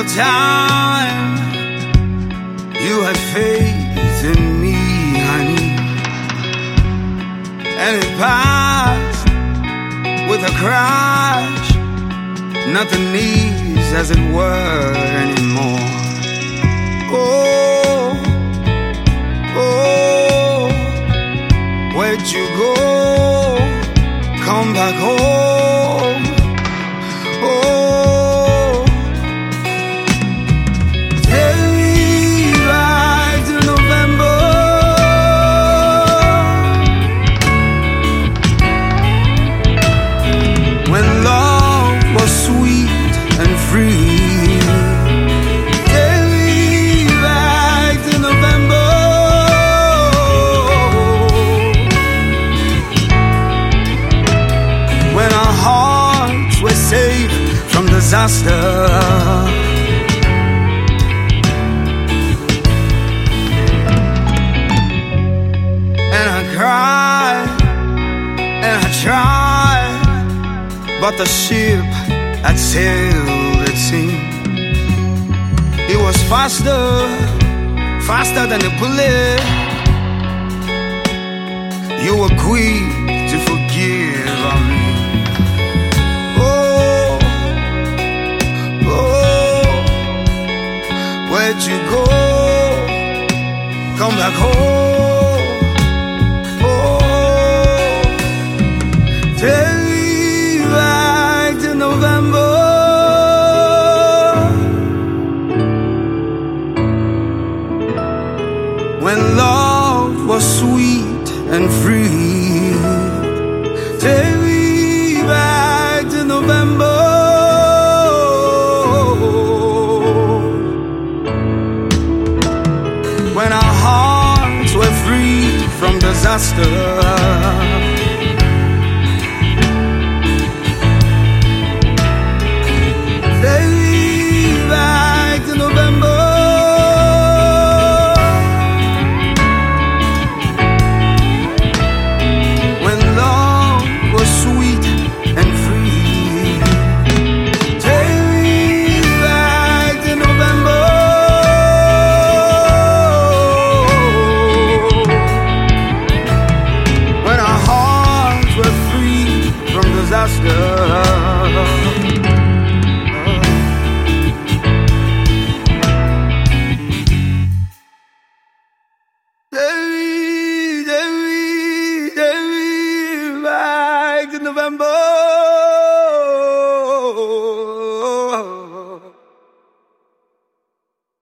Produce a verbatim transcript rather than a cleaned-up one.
time you had faith in me, honey, and it passed with a crash. Nothing is as it were anymore. Oh, oh, where'd you go? Come back home. Oh, take me back to November, when love was sweet and free. Take me back to November, when our hearts were safe from disaster. And I cried and I tried, but the ship had sailed, it seemed. It was faster, faster than a bullet. You were quick to forgive me. Oh, oh, where'd you go? Come back home. Oh, take me back to November, when love was sweet and free. Take me back to November, when our hearts were free from disaster.